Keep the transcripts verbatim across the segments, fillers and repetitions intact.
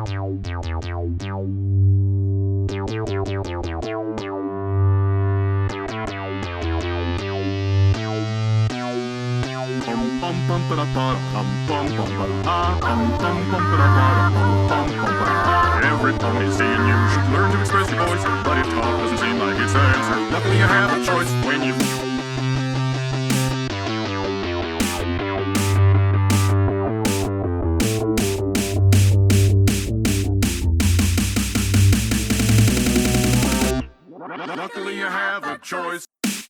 Every pony's saying you should learn to express your voice, but if talk doesn't seem like it's the answer, luckily you have a choice when you... Luckily you have a choice.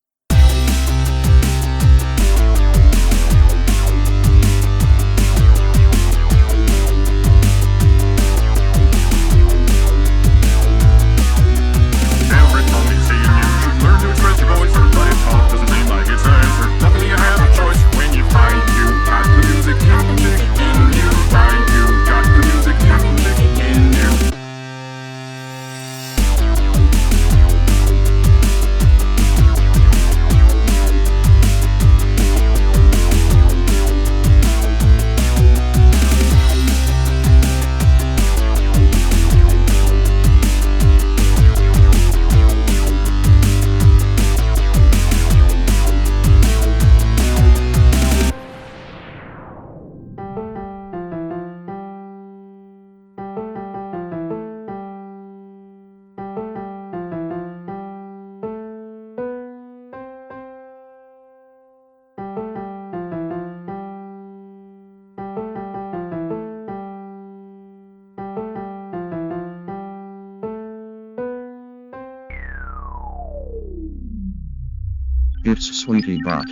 It's Sweetie Butt.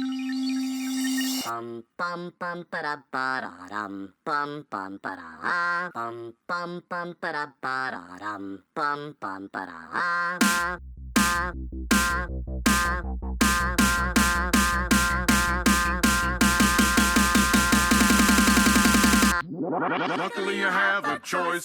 Bum bum bum ba da ba da dum bum bum ba da bum bum bum ba da ba da dum bum bum ba da. Luckily you have a choice.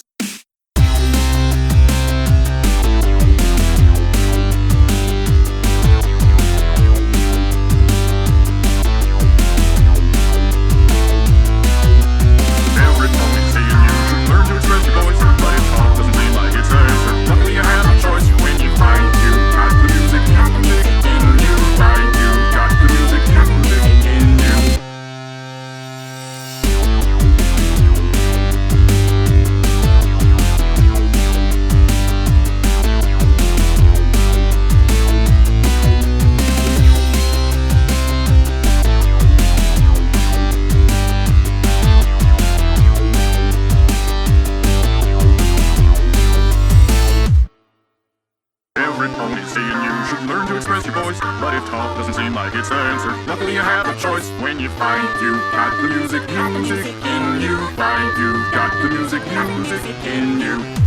Every pony's saying you should learn to express your voice, but if talk doesn't seem like it's the answer, luckily you have a choice when you find you got the music, music in you. Find you got the music, music in you.